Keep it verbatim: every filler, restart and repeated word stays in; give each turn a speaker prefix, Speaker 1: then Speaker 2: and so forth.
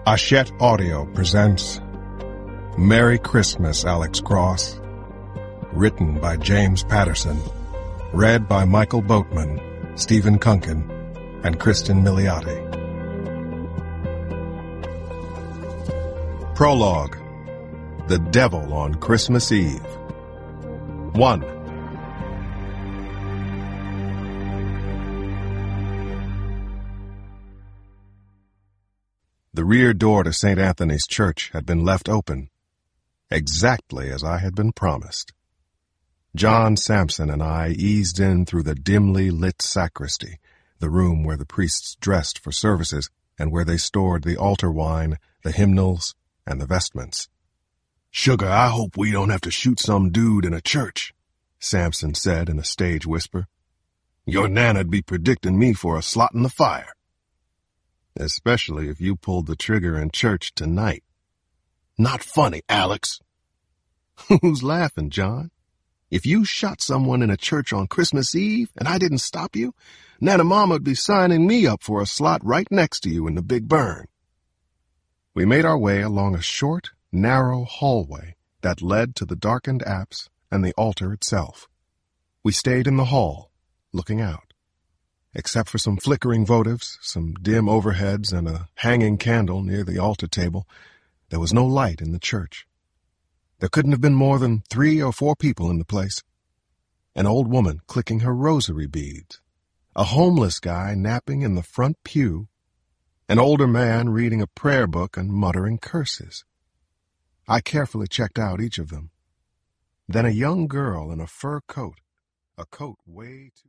Speaker 1: Hachette Audio presents Merry Christmas, Alex Cross. Written by James Patterson. Read by Michael Boatman, Stephen Kunkin, and Kristen Milioti. Prologue. The Devil on Christmas Eve. one. The rear door to Saint Anthony's Church had been left open, exactly as I had been promised. John Sampson and I eased in through the dimly lit sacristy, the room where the priests dressed for services and where they stored the altar wine, the hymnals, and the vestments. "Sugar, I hope we don't have to shoot some dude in a church," Sampson said in a stage whisper. "Your Nana'd be predicting me for a slot in the fire." "Especially if you pulled the trigger in church tonight." "Not funny, Alex." "Who's laughing, John? If you shot someone in a church on Christmas Eve and I didn't stop you, Nana Mama would be signing me up for a slot right next to you in the Big Burn." We made our way along a short, narrow hallway that led to the darkened apse and the altar itself. We stayed in the hall, looking out. Except for some flickering votives, some dim overheads, and a hanging candle near the altar table, there was no light in the church. There couldn't have been more than three or four people in the place. An old woman clicking her rosary beads, a homeless guy napping in the front pew, an older man reading a prayer book and muttering curses. I carefully checked out each of them. Then a young girl in a fur coat, a coat way too...